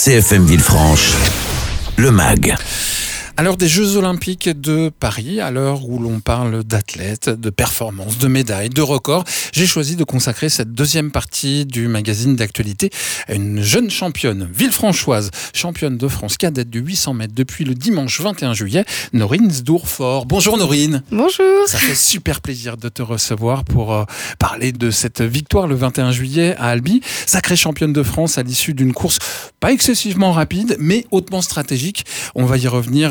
CFM Villefranche, le MAG. À l'heure des Jeux Olympiques de Paris, à l'heure où l'on parle d'athlètes, de performances, de médailles, de records, j'ai choisi de consacrer cette deuxième partie du magazine d'actualité à une jeune championne villefranchoise, championne de France cadette du 800 mètres depuis le dimanche 21 juillet, Norine Sdourfort. Bonjour Norine. Bonjour. Ça fait super plaisir de te recevoir pour parler de cette victoire le 21 juillet à Albi. Sacrée championne de France à l'issue d'une course pas excessivement rapide, mais hautement stratégique. On va y revenir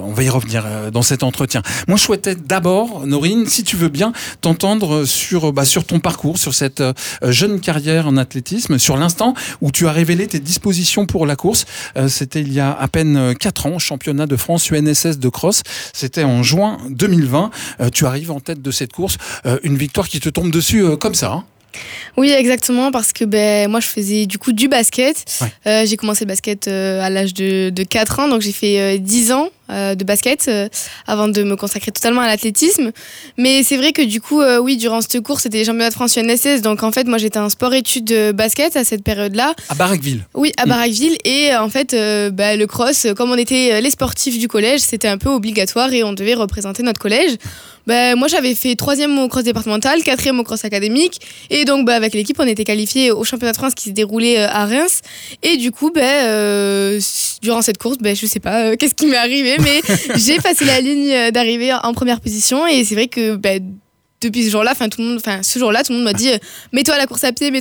dans cet entretien. Moi, je souhaitais d'abord, Norine, si tu veux bien, t'entendre sur ton parcours, sur cette jeune carrière en athlétisme, sur l'instant où tu as révélé tes dispositions pour la course. C'était il y a à peine 4 ans, championnat de France UNSS de cross. C'était en juin 2020. Tu arrives en tête de cette course. Une victoire qui te tombe dessus comme ça, hein. Oui, exactement, parce que moi je faisais du coup du basket. Ouais. J'ai commencé le basket à l'âge de 4 ans, donc j'ai fait 10 ans de basket avant de me consacrer totalement à l'athlétisme. Mais c'est vrai que du coup, durant cette course, c'était les championnats de France UNSS, donc en fait moi j'étais en sport-études basket à cette période-là. À Baraqueville. Oui, à Baraqueville, et en fait le cross, comme on était les sportifs du collège, c'était un peu obligatoire et on devait représenter notre collège. Moi j'avais fait 3e au cross départemental, 4e au cross académique, et donc avec l'équipe on était qualifiés au championnat de France qui s'est déroulé à Reims. Et du coup durant cette course je sais pas qu'est-ce qui m'est arrivé, mais j'ai passé la ligne d'arrivée en première position. Et c'est vrai que depuis ce jour-là, tout le monde m'a dit mets-toi à la course à pied.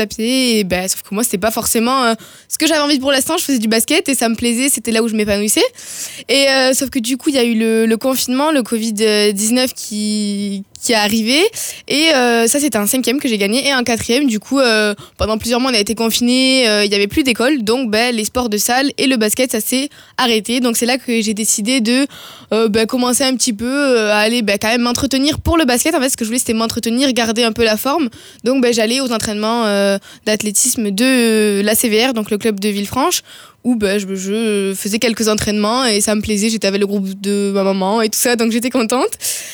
Et sauf que moi, c'était pas forcément ce que j'avais envie pour l'instant. Je faisais du basket et ça me plaisait, c'était là où je m'épanouissais. Et sauf que du coup, il y a eu le confinement, le Covid-19 qui est arrivé, et ça c'était un 5e que j'ai gagné, et un 4e du coup pendant plusieurs mois on a été confinés, il n'y avait plus d'école, donc les sports de salle et le basket ça s'est arrêté. Donc c'est là que j'ai décidé de commencer un petit peu à aller quand même m'entretenir pour le basket. En fait ce que je voulais c'était m'entretenir, garder un peu la forme, donc j'allais aux entraînements d'athlétisme de la CVR, donc le club de Villefranche, où je faisais quelques entraînements et ça me plaisait, j'étais avec le groupe de ma maman et tout ça, donc j'étais contente.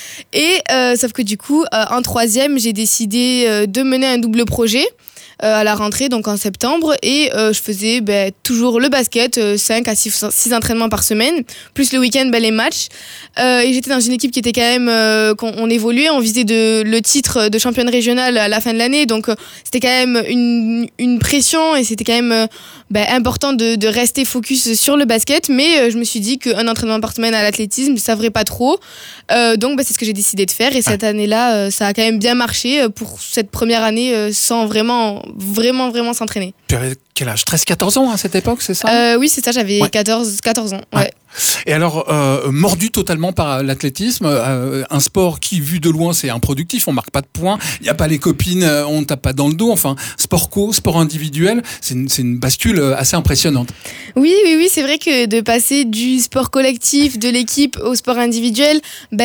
Et sauf que du coup en 3e j'ai décidé de mener un double projet à la rentrée, donc en septembre, et je faisais toujours le basket, 5 à 6 entraînements par semaine, plus le week-end les matchs, et j'étais dans une équipe qui était quand même on évoluait, on visait le titre de championne régionale à la fin de l'année, donc c'était quand même une pression, et c'était quand même important de rester focus sur le basket. Mais je me suis dit qu'un entraînement par semaine à l'athlétisme ça ferait pas trop, donc c'est ce que j'ai décidé de faire, et cette année-là ça a quand même bien marché pour cette première année sans vraiment s'entraîner. Tu avais quel âge ? 13-14 ans à cette époque, c'est ça ? Oui, c'est ça, j'avais 14 ans. Ouais. Et alors, mordu totalement par l'athlétisme, un sport qui, vu de loin, c'est improductif, on marque pas de points, il n'y a pas les copines, on tape pas dans le dos, enfin, sport individuel, c'est une bascule assez impressionnante. Oui, c'est vrai que de passer du sport collectif, de l'équipe, au sport individuel,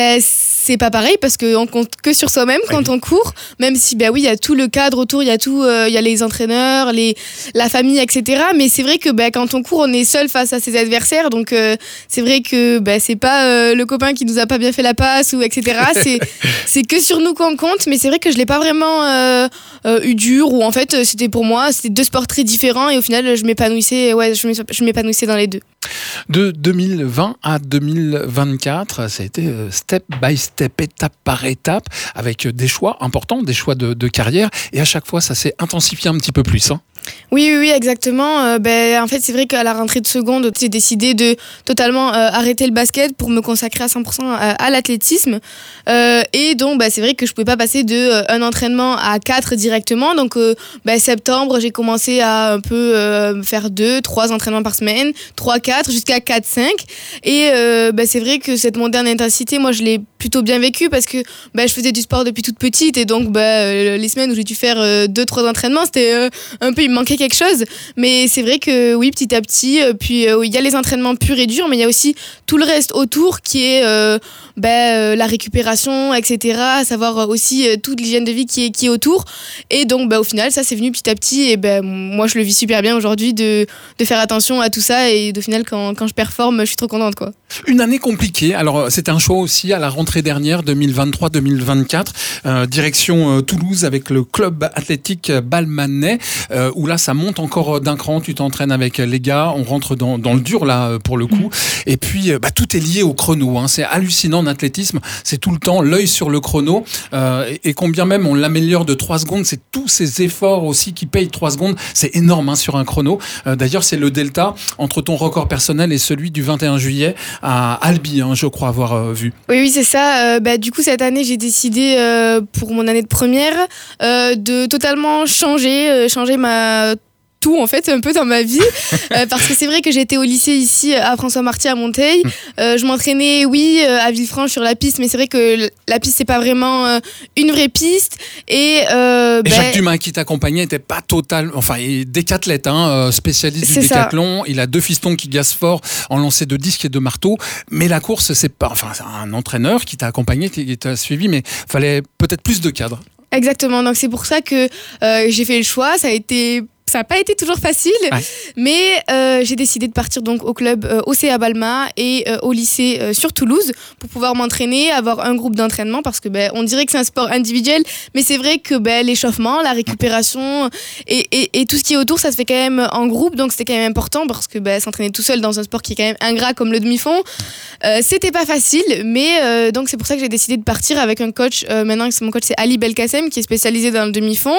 c'est pas pareil, parce qu'on compte que sur soi-même quand on court, même si il y a tout le cadre autour, il y a les entraîneurs, la famille, etc. Mais c'est vrai que quand on court, on est seul face à ses adversaires, donc c'est vrai que c'est pas le copain qui nous a pas bien fait la passe ou etc. c'est que sur nous qu'on compte. Mais c'est vrai que je l'ai pas vraiment eu dur, ou en fait c'était pour moi c'était 2 sports très différents, et au final je m'épanouissais dans les deux. De 2020 à 2024, ça a été step by step, étape par étape, avec des choix importants, des choix de carrière, et à chaque fois ça s'est intensifié un petit peu plus, hein. Oui, exactement. En fait, c'est vrai qu'à la rentrée de seconde, j'ai décidé de totalement arrêter le basket pour me consacrer à 100% à l'athlétisme. Et donc, c'est vrai que je pouvais pas passer de un entraînement à 4 directement. Donc, septembre, j'ai commencé à un peu faire 2-3 entraînements par semaine, 3-4, jusqu'à 4-5. Et c'est vrai que cette montée en intensité, moi, je l'ai plutôt bien vécu, parce que je faisais du sport depuis toute petite, et donc les semaines où j'ai dû faire 2-3 entraînements, c'était un peu, il me manquait quelque chose. Mais c'est vrai que oui, petit à petit, puis il y a les entraînements purs et durs, mais il y a aussi tout le reste autour qui est la récupération, etc. À savoir aussi toute l'hygiène de vie qui est autour. Et donc au final ça c'est venu petit à petit, et moi je le vis super bien aujourd'hui de faire attention à tout ça, et au final quand je performe je suis trop contente, quoi. Une année compliquée, alors c'était un choix aussi à la rentrée dernière 2023-2024, direction Toulouse avec le club athlétique Balmanais, où où là, ça monte encore d'un cran. Tu t'entraînes avec les gars, on rentre dans le dur là pour le coup. Et puis, tout est lié au chrono. Hein. C'est hallucinant en athlétisme. C'est tout le temps l'œil sur le chrono. Et combien même on l'améliore de 3 secondes, c'est tous ces efforts aussi qui payent 3 secondes. C'est énorme hein, sur un chrono. D'ailleurs, c'est le delta entre ton record personnel et celui du 21 juillet à Albi, hein, je crois avoir vu. Oui, c'est ça. Du coup, cette année, j'ai décidé, pour mon année de première, de totalement changer tout en fait un peu dans ma vie parce que c'est vrai que j'étais au lycée ici à François Marty à Monteil. Je m'entraînais à Villefranche sur la piste, mais c'est vrai que la piste c'est pas vraiment une vraie piste et Jacques Dumas qui t'accompagnait était pas total, enfin il est décathlète hein, spécialiste du décathlon, il a 2 fistons qui gazent fort en lancer de disques et de marteaux, mais la course c'est pas, enfin c'est un entraîneur qui t'a accompagné, qui t'a suivi, mais fallait peut-être plus de cadres. Exactement, donc c'est pour ça que j'ai fait le choix. Ça n'a pas été toujours facile, mais j'ai décidé de partir donc au club OCA Balma et au lycée sur Toulouse pour pouvoir m'entraîner, avoir un groupe d'entraînement parce que on dirait que c'est un sport individuel, mais c'est vrai que l'échauffement, la récupération et tout ce qui est autour, ça se fait quand même en groupe, donc c'était quand même important parce que s'entraîner tout seul dans un sport qui est quand même ingrat comme le demi-fond, c'était pas facile, mais donc c'est pour ça que j'ai décidé de partir avec un coach. Maintenant, mon coach c'est Ali Belkacem qui est spécialisé dans le demi-fond.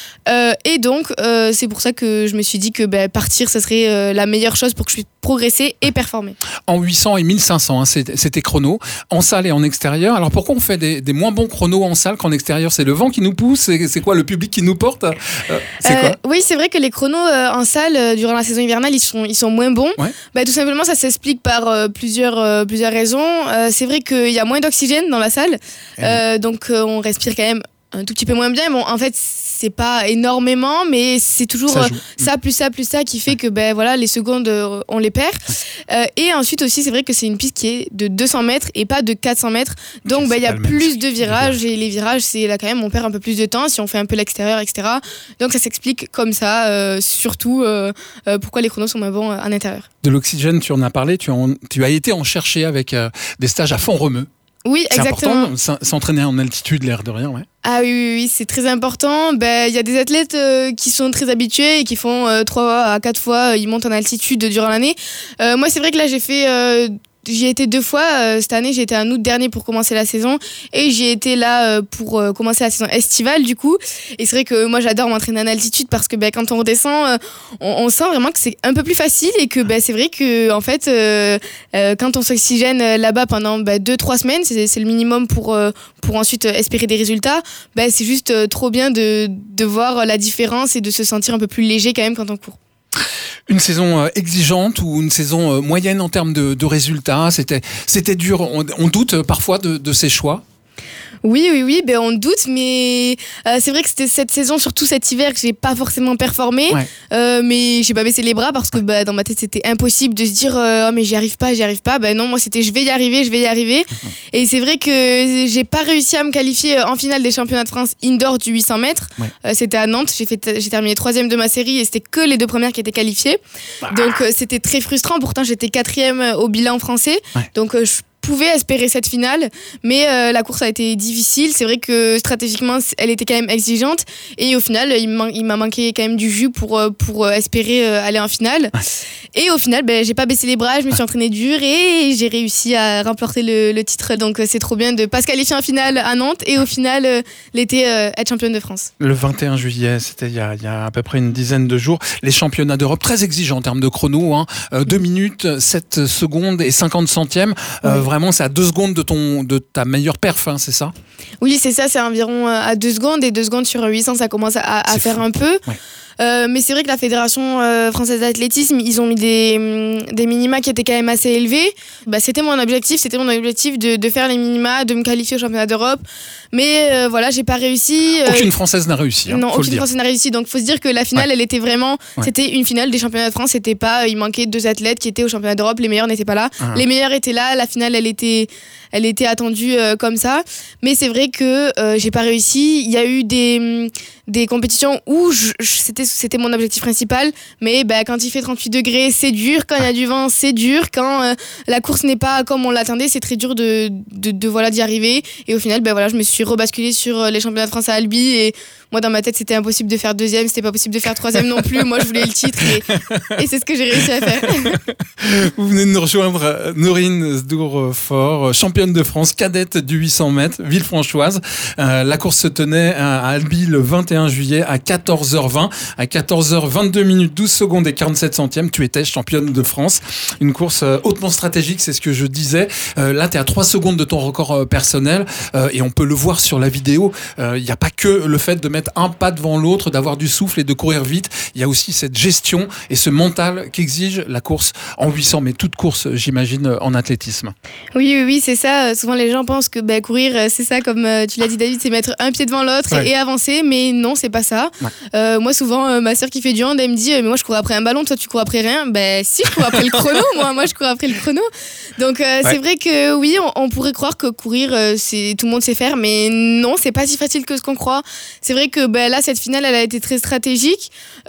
Et donc c'est pour ça que je me suis dit que partir ça serait la meilleure chose pour que je puisse progresser et performer. En 800 et 1500 hein, c'était chrono en salle et en extérieur. Alors pourquoi on fait des moins bons chronos en salle qu'en extérieur? C'est le vent qui nous pousse, c'est quoi, le public qui nous porte? C'est quoi? Oui, c'est vrai que les chronos en salle durant la saison hivernale ils sont moins bons. Tout simplement ça s'explique par plusieurs raisons. C'est vrai qu'il y a moins d'oxygène dans la salle, donc on respire quand même un tout petit peu moins bien. Bon, en fait, c'est pas énormément, mais c'est toujours ça plus ça qui fait que les secondes on les perd. Et ensuite aussi, c'est vrai que c'est une piste qui est de 200 mètres et pas de 400 mètres. Donc il y a plus de virages et les virages, c'est là quand même on perd un peu plus de temps si on fait un peu l'extérieur, etc. Donc ça s'explique comme ça, surtout pourquoi les chronos sont moins bons en intérieur. De l'oxygène, tu en as parlé, tu as été en chercher avec des stages à Font-Romeu. Oui, c'est exactement. Important, s'entraîner en altitude, l'air de rien, ouais. Ah oui, c'est très important. Il y a des athlètes qui sont très habitués et qui font 3 à 4 fois, ils montent en altitude durant l'année. Moi, c'est vrai que là, j'y ai été 2 fois. Cette année, j'ai été en août dernier pour commencer la saison et j'ai été là pour commencer la saison estivale du coup. Et c'est vrai que moi, j'adore m'entraîner en altitude parce que quand on redescend, on sent vraiment que c'est un peu plus facile et que c'est vrai que en fait, quand on s'oxygène là-bas pendant 2-3 semaines, c'est le minimum pour ensuite espérer des résultats. C'est juste trop bien de voir la différence et de se sentir un peu plus léger quand même quand on court. Une saison exigeante ou une saison moyenne en termes de résultats, c'était dur. On doute parfois de ces choix. Oui, on doute, mais c'est vrai que c'était cette saison, surtout cet hiver, que j'ai pas forcément performé, mais j'ai pas baissé les bras parce que dans ma tête c'était impossible de se dire oh mais j'y arrive pas. Non, moi c'était je vais y arriver. Et c'est vrai que j'ai pas réussi à me qualifier en finale des championnats de France indoor du 800 mètres. C'était à Nantes, j'ai terminé 3e de ma série et c'était que les 2 premières qui étaient qualifiées. Donc c'était très frustrant. Pourtant j'étais 4e au bilan français, donc je pouvais espérer cette finale, mais la course a été difficile. C'est vrai que stratégiquement elle était quand même exigeante et au final il m'a manqué quand même du jus pour espérer aller en finale. Et au final j'ai pas baissé les bras, je me suis entraînée dur et j'ai réussi à remporter le titre. Donc c'est trop bien de pas se qualifier en finale à Nantes et au final l'été être championne de France. Le 21 juillet, c'était il y a à peu près une dizaine de jours, les championnats d'Europe très exigeants en termes de chrono, 2 minutes 7 secondes et 50 centièmes. Vraiment, c'est à 2 secondes de ta meilleure perf, c'est ça? Oui, c'est ça, c'est environ à 2 secondes et 2 secondes sur 800, ça commence à faire un peu. Mais c'est vrai que la Fédération française d'athlétisme, ils ont mis des minima qui étaient quand même assez élevés. C'était mon objectif de faire les minima, de me qualifier au championnat d'Europe. Mais j'ai pas réussi. Aucune Française n'a réussi. Non, aucune Française n'a réussi. Donc faut se dire que la finale, elle était vraiment, c'était une finale des championnats de France. C'était pas, il manquait 2 athlètes qui étaient au championnat d'Europe. Les meilleurs n'étaient pas là. Les meilleurs étaient là. La finale, elle était attendue comme ça. Mais c'est vrai que j'ai pas réussi. Il y a eu des compétitions où c'était c'était mon objectif principal. Mais quand il fait 38 degrés, c'est dur. Quand il y a du vent, c'est dur. Quand la course n'est pas comme on l'attendait, c'est très dur d'y arriver. Et au final, je me suis rebasculée sur les championnats de France à Albi. Et moi, dans ma tête, c'était impossible de faire deuxième, c'était pas possible de faire troisième non plus. Moi, je voulais le titre et c'est ce que j'ai réussi à faire. Vous venez de nous rejoindre, Norine Sdour-Fort, championne de France, cadette du 800 mètres, Villefranchoise. La course se tenait à Albi le 21 juillet à 14h20. À 14h22 minutes 12 secondes et 47 centièmes, tu étais championne de France. Une course hautement stratégique, c'est ce que je disais. Là, tu es à 3 secondes de ton record personnel et on peut le voir sur la vidéo. Il n'y a pas que le fait de mettre un pas devant l'autre, d'avoir du souffle et de courir vite. Il y a aussi cette gestion et ce mental qu'exige la course en 800, mais toute course, j'imagine, en athlétisme. Oui, c'est ça. Souvent, les gens pensent que courir, c'est ça, comme tu l'as dit, David, c'est mettre un pied devant l'autre et avancer, mais non, c'est pas ça. Ouais. Moi, souvent, ma sœur qui fait du hand, elle me dit, mais moi, je cours après un ballon, toi, tu cours après rien. Si, je cours après le chrono, moi, je cours après le chrono. Donc, c'est vrai que oui, on pourrait croire que courir, tout le monde sait faire, mais non, c'est pas si facile que ce qu'on croit. C'est vrai que là, cette finale, elle a été très stratégique.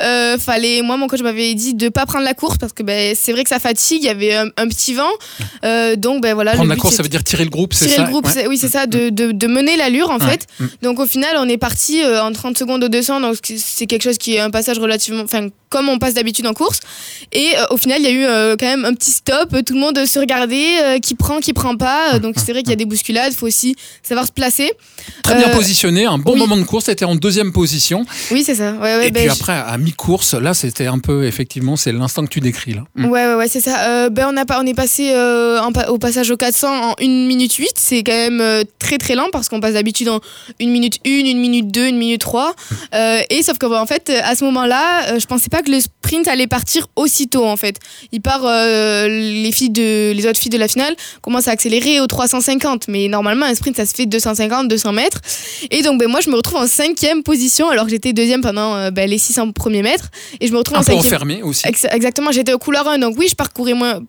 Moi, mon coach m'avait dit de pas prendre la course parce que c'est vrai que ça fatigue, il y avait un petit vent. Donc, voilà. Prendre la course, ça veut dire tirer le groupe, c'est ça? Tirer le groupe, oui, c'est ça, de mener l'allure, en fait. Donc, au final, on est parti en 30 secondes au 200, donc c'est quelque chose qui est un passage relativement, comme on passe d'habitude en course. Et au final, il y a eu quand même un petit stop, tout le monde se regardait, qui prend pas. Donc, c'est vrai qu'il y a des bousculades, il faut aussi savoir se placer. Très bien positionné, un bon moment de course, c'était en deuxième position. Oui, c'est ça. Et puis après, à mi-course, là, c'était un peu, effectivement, c'est l'instant que tu décris, là. Ouais, c'est ça. On est passé au passage au 400 en 1 minute 8. C'est quand même très très lent parce qu'on passe d'habitude en 1 minute 1, 1 minute 2, 1 minute 3. Et sauf que, en fait, à ce moment-là, je pensais pas que le sprint allait partir aussitôt, en fait. Les autres filles de la finale commencent à accélérer au 350. Mais normalement, un sprint, ça se fait 250, 200 mètres. Et donc, moi, je me retrouve en 5e position alors que j'étais deuxième pendant les 600 premiers mètres. Et je me retrouve en 5e. Un peu enfermé aussi. Exactement, j'étais au couloir 1. Donc oui, je parcourais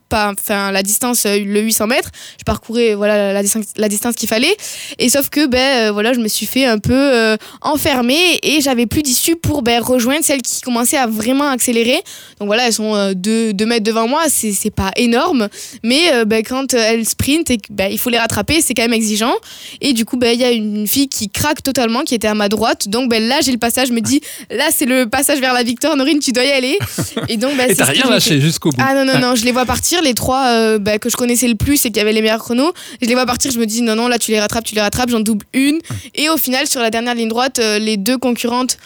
la distance, le 800 mètres. Je parcourais la distance qu'il fallait. Et sauf que je me suis fait un peu enfermer et j'avais plus d'issue pour rejoindre celles qui commençaient à vraiment accélérer. Donc voilà, elles sont 2 mètres devant moi, c'est pas énorme. Mais quand elles sprintent et il faut les rattraper, c'est quand même exigeant. Et du coup, il y a une fille qui craque totalement, qui était à ma droite. Donc là, j'ai le passage, je me dis, là, c'est le passage vers la victoire. Norine, tu dois y aller. Et donc, et t'as rien lâché jusqu'au bout. Ah non, je les vois partir, les 3 que je connaissais le plus et qui avaient les meilleurs chronos. Je les vois partir, je me dis, non, là, tu les rattrapes, j'en double une. Et au final, sur la dernière ligne droite, les 2 concurrentes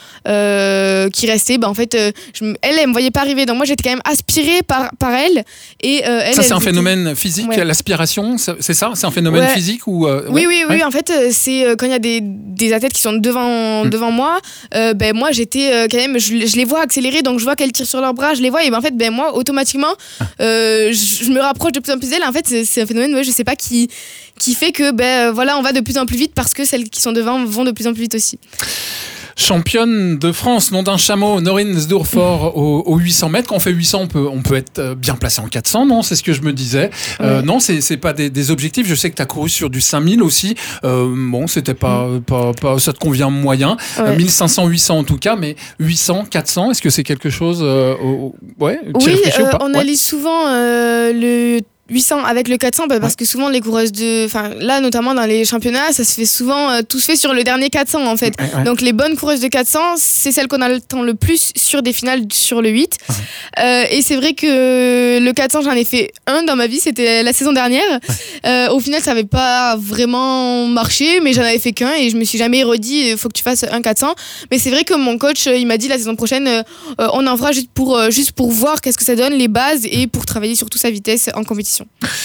qui restaient, en fait, elle me voyait pas arriver. Donc moi, j'étais quand même aspirée par elle. Et ça, c'est un phénomène physique, l'aspiration, c'est ça? C'est un phénomène physique ou Oui, en fait, c'est quand il y a des athlètes qui sont devant moi, moi, j'étais quand même, je les vois accélérer, donc je vois qu'elles tirent sur leurs bras, je les vois, et en fait, moi, automatiquement, je me rapproche de plus en plus d'elles. En fait, c'est un phénomène, je sais pas, qui fait que, on va de plus en plus vite parce que celles qui sont devant vont de plus en plus vite aussi. Championne de France, nom d'un chameau, Norine Sdour-Fort au 800 mètres. Quand on fait 800, on peut être bien placé en 400, non? C'est ce que je me disais. Non, c'est pas des objectifs. Je sais que tu as couru sur du 5000 aussi. C'était pas, ça te convient moyen. 1500, 800 en tout cas, mais 800, 400, est-ce que c'est quelque chose Oui, on allie souvent le 800 avec le 400 parce que souvent les coureuses là notamment dans les championnats, ça se fait souvent tout se fait sur le dernier 400 en fait. Donc les bonnes coureuses de 400, c'est celles qu'on attend le plus sur des finales sur le 8. Et c'est vrai que le 400, j'en ai fait un dans ma vie, c'était la saison dernière. Au final, ça avait pas vraiment marché, mais j'en avais fait qu'un et je me suis jamais redit il faut que tu fasses un 400. Mais c'est vrai que mon coach, il m'a dit la saison prochaine on en fera juste pour voir qu'est-ce que ça donne, les bases, et pour travailler surtout sa vitesse en compétition.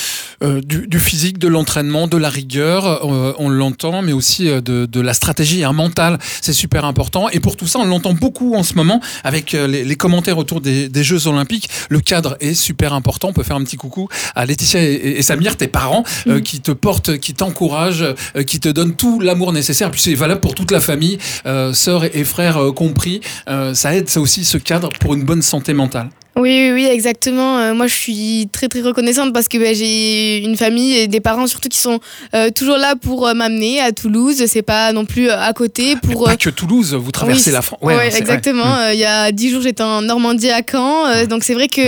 Du physique, de l'entraînement, de la rigueur, on l'entend, mais aussi de la stratégie et un mental, c'est super important. Et pour tout ça, on l'entend beaucoup en ce moment avec les commentaires autour des Jeux Olympiques. Le cadre est super important. On peut faire un petit coucou à Laetitia et Samir, tes parents, qui te portent, qui t'encouragent, qui te donnent tout l'amour nécessaire. Puis c'est valable pour toute la famille, sœurs et frères compris. Ça aide, ça aussi, ce cadre pour une bonne santé mentale. Oui, exactement. Moi, je suis très, très reconnaissante parce que j'ai une famille et des parents surtout qui sont toujours là pour m'amener à Toulouse. C'est pas non plus à côté. Pas que Toulouse, vous traversez la France. Ouais, exactement. Il y a 10 jours, j'étais en Normandie à Caen. Donc, c'est vrai que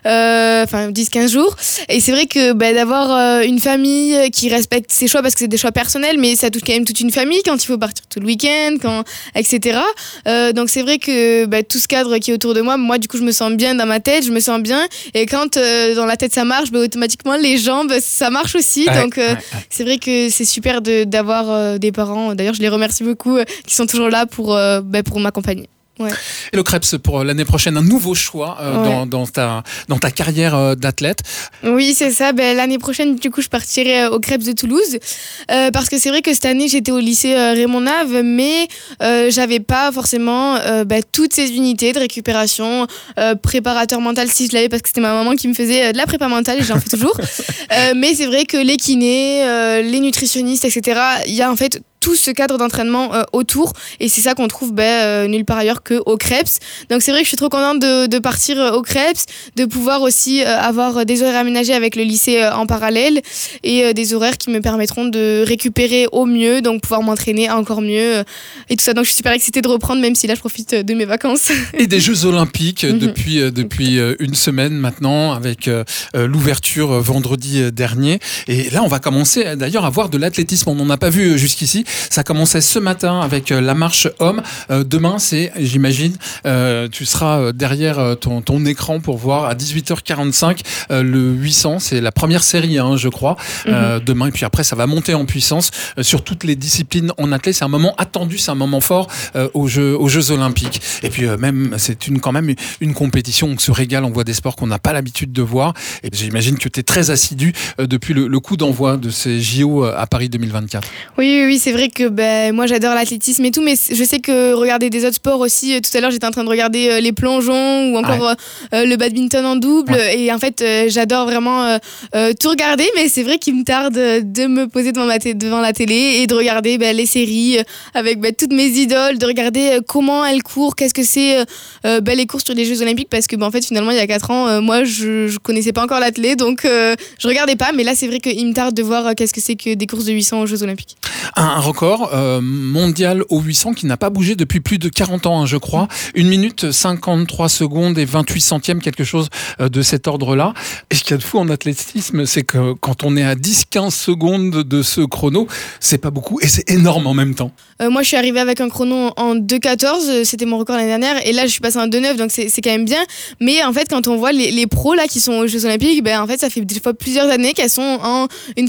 10-15 jours. Et c'est vrai que d'avoir une famille qui respecte ses choix, parce que c'est des choix personnels, mais ça touche quand même toute une famille quand il faut partir tout le week-end, etc. Donc c'est vrai que tout ce cadre qui est autour de moi, du coup, je me sens bien dans ma tête, je me sens bien. Et quand dans la tête ça marche, automatiquement les jambes, ça marche aussi. Donc c'est vrai que c'est super d'avoir des parents, d'ailleurs je les remercie beaucoup, qui sont toujours là pour m'accompagner. Ouais. Et le Krebs pour l'année prochaine, un nouveau choix dans ta carrière d'athlète. Oui, c'est ça. L'année prochaine, du coup, je partirai au Krebs de Toulouse parce que c'est vrai que cette année, j'étais au lycée Raymond Nave, mais j'avais pas forcément toutes ces unités de récupération, préparateur mental si je l'avais parce que c'était ma maman qui me faisait de la prépa mentale et j'en fais toujours. Mais c'est vrai que les kinés, les nutritionnistes, etc., il y a en fait tout ce cadre d'entraînement autour et c'est ça qu'on trouve nulle part ailleurs qu'au Krebs. Donc c'est vrai que je suis trop contente de partir au Krebs, de pouvoir aussi avoir des horaires aménagés avec le lycée en parallèle et des horaires qui me permettront de récupérer au mieux, donc pouvoir m'entraîner encore mieux et tout ça. Donc je suis super excitée de reprendre, même si là je profite de mes vacances. Et des Jeux Olympiques depuis une semaine maintenant avec l'ouverture vendredi dernier. Et là on va commencer d'ailleurs à voir de l'athlétisme, on n'en a pas vu jusqu'ici. Ça commençait ce matin avec la marche homme. Demain, j'imagine, tu seras derrière ton écran pour voir à 18h45 le 800. C'est la première série, je crois, demain. Et puis après, ça va monter en puissance sur toutes les disciplines en athlète. C'est un moment attendu, c'est un moment fort aux Jeux Olympiques. Et puis même, c'est quand même une compétition. On se régale, on voit des sports qu'on n'a pas l'habitude de voir. Et j'imagine que tu es très assidu depuis le coup d'envoi de ces JO à Paris 2024. Oui, c'est vrai que moi j'adore l'athlétisme et tout, mais je sais que regarder des autres sports aussi, tout à l'heure j'étais en train de regarder les plongeons ou encore le badminton en double et en fait j'adore vraiment tout regarder, mais c'est vrai qu'il me tarde de me poser devant la télé et de regarder les séries avec toutes mes idoles, de regarder comment elles courent, qu'est-ce que c'est les courses sur les Jeux Olympiques, parce que en fait finalement il y a 4 ans moi je connaissais pas encore l'athlé, donc je regardais pas, mais là c'est vrai qu'il me tarde de voir qu'est-ce que c'est que des courses de 800 aux Jeux Olympiques. Un record mondial au 800 qui n'a pas bougé depuis plus de 40 ans, je crois. 1 minute 53 secondes et 28 centièmes, quelque chose de cet ordre-là. Et ce qu'il y a de fou en athlétisme, c'est que quand on est à 10-15 secondes de ce chrono, c'est pas beaucoup et c'est énorme en même temps. Moi, je suis arrivée avec un chrono en 2,14, c'était mon record l'année dernière, et là, je suis passée en 2,9, donc c'est quand même bien. Mais en fait, quand on voit les pros là qui sont aux Jeux Olympiques, en fait, ça fait des fois plusieurs années qu'elles sont en une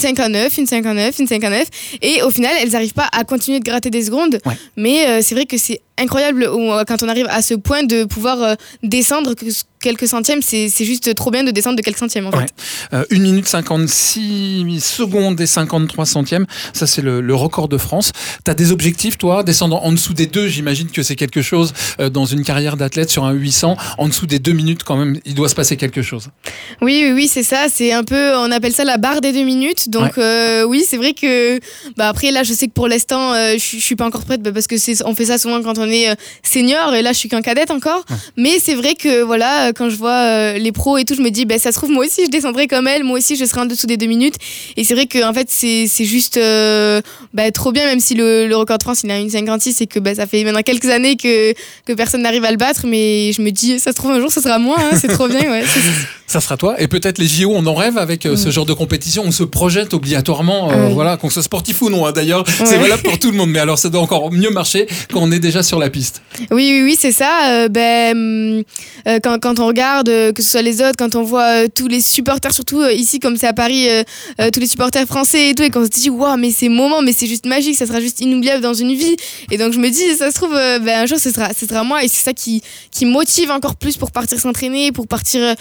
5,9, et au final, elles n'arrivent pas à continuer de gratter des secondes. Ouais. Mais c'est vrai que c'est incroyable quand on arrive à ce point de pouvoir descendre quelques centièmes, c'est juste trop bien de descendre de quelques centièmes en fait. 1 minute 56 secondes et 53 centièmes, ça c'est le record de France. T'as des objectifs toi, descendre en dessous des 2, j'imagine que c'est quelque chose dans une carrière d'athlète sur un 800, en dessous des 2 minutes quand même, il doit se passer quelque chose. Oui, c'est ça, c'est un peu, on appelle ça la barre des 2 minutes, donc oui c'est vrai que après là je sais que pour l'instant je suis pas encore prête parce que on fait ça souvent quand on est senior et là je suis qu'un cadette encore, mais c'est vrai que voilà, quand je vois les pros et tout, je me dis ça se trouve moi aussi je descendrai comme elle, moi aussi je serai en dessous des 2 minutes, et c'est vrai que en fait c'est juste trop bien, même si le record de France il est à 1,56 et que ça fait maintenant quelques années que personne n'arrive à le battre, mais je me dis ça se trouve un jour ça sera moi, c'est trop bien. Ça sera toi, et peut-être les JO on en rêve avec ce genre de compétition, on se projette obligatoirement, voilà, qu'on soit sportif ou non d'ailleurs, c'est valable pour tout le monde, mais alors ça doit encore mieux marcher quand on est déjà sur la piste. Oui, c'est ça. Quand on regarde, que ce soit les autres, quand on voit tous les supporters, surtout ici comme c'est à Paris, tous les supporters français et tout, et qu'on se dit waouh, mais ces moments, mais c'est juste magique, ça sera juste inoubliable dans une vie. Et donc je me dis, ça se trouve un jour ce sera moi, et c'est ça qui motive encore plus pour partir s'entraîner, pour partir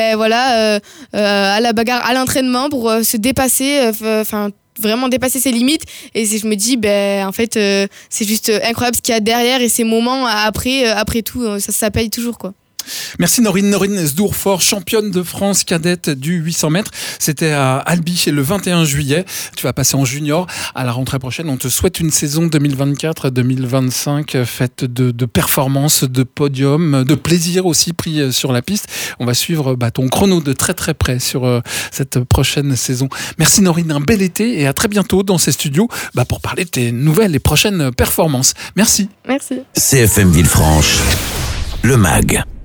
à la bagarre, à l'entraînement, pour se dépasser, vraiment dépasser ses limites. Et je me dis en fait c'est juste incroyable ce qu'il y a derrière, et ces moments après tout, ça paye toujours quoi. Merci Norine Sdourfort, championne de France cadette du 800 mètres. C'était à Albi le 21 juillet. Tu vas passer en junior à la rentrée prochaine. On te souhaite une saison 2024-2025 faite de performances, de podiums, de plaisir aussi pris sur la piste. On va suivre ton chrono de très très près sur cette prochaine saison. Merci Norine, un bel été et à très bientôt dans ces studios pour parler de tes nouvelles et prochaines performances. Merci. Merci. CFM Villefranche, le MAG.